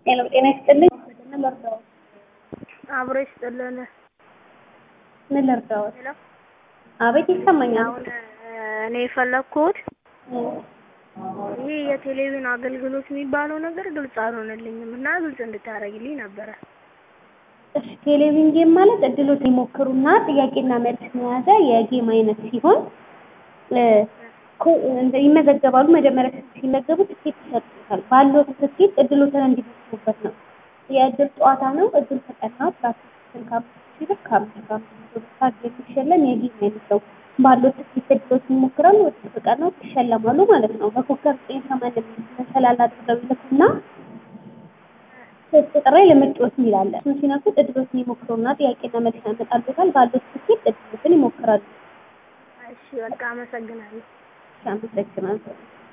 ጤና ይስጥልኝ። ምን ልርዳዎት? አብሮ ይስጥልን። ምን ልርዳዎት? ሄሎ አቤት ይሰማኛል። አሁን እኔ የፈለኩት ይሄ የቴሌቪዥን አገልግሎት የሚባለው ነገር ግልጽ አልሆነልኝም እና ግልጽ እንድታረግልኝ ነበረ። እሺ ቴሌቪዥን ጌም ማለት እድሎት ይሞክሩና ጥያቄና መልስ የያዘ የጌም አይነት ሲሆን ይመዘገባሉ። መጀመሪያ ሲመዘገቡ ትኬት ይሰጡታል። ባለው ትኬት እድሎትን እንዲሞክሩበት ነው። የእድል ጨዋታ ነው። እድል ተቀናው ፕላስቲክ ካምፕ ካርድ የሚሸለም የጌም አይነት ነው። ባለው ትኬት እድሎትን ይሞክራሉ። እድል ተቀናው ይሸለማሉ ማለት ነው። በኮከብ 980 መሰላል አድርገው ይልኩና ቁጥር ላይ ለመጫወት ይላል። እሱን ሲነኩት እድሎትን ይሞክሩና ጥያቄና መልስ ያመጣሉታል። ባለው ትኬት እድሎትን ይሞክራሉ። እሺ በቃ አመሰግናለሁ። አመሰግናለሁ።